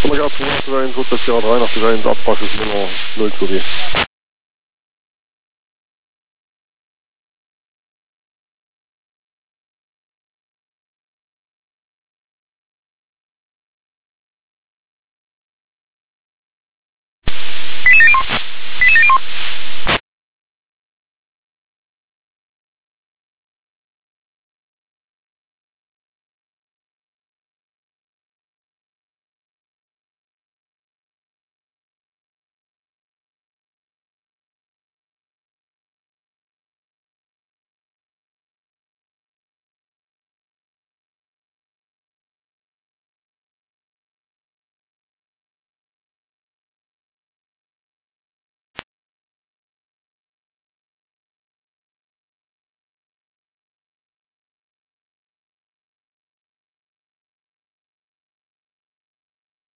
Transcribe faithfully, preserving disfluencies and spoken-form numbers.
Komma zwei, zwei, drei, nach drei, Abfahrt ist immer null zu B.